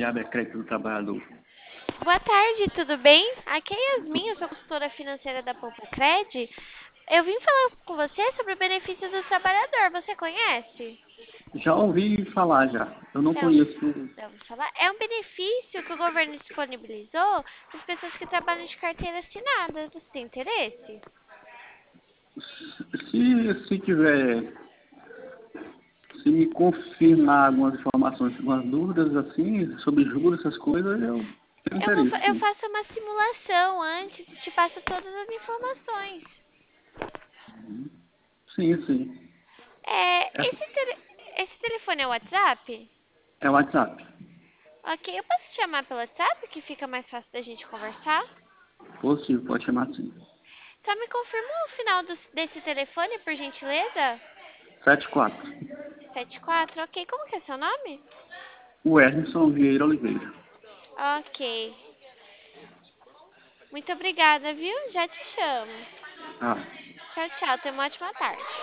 Diabo é Crédito do Trabalhador. Boa tarde, tudo bem? Aqui é Yasmin, eu sou consultora financeira da Poupocred. Eu vim falar com você sobre o benefício do trabalhador. Você conhece? Já ouvi falar já. Eu não Então, conheço. vamos falar. É um benefício que o governo disponibilizou para as pessoas que trabalham de carteira assinada. Você tem interesse? Se tiver, se me confirmar algumas informações, algumas dúvidas assim, sobre juros, essas coisas, eu tenho interesse, Eu sim. faço uma simulação antes e te passo todas as informações. Sim, sim. Essa Esse telefone é o WhatsApp? é o WhatsApp. Ok, eu posso te chamar pelo WhatsApp, que fica mais fácil da gente conversar? Possível, pode chamar assim. Só me confirma o final desse telefone, por gentileza? 74. 74, ok. Como que é seu nome? O Ernison Vieira Oliveira. Ok. Muito obrigada, viu? Já te chamo. Ah. Tchau, tchau. Tenha uma ótima tarde.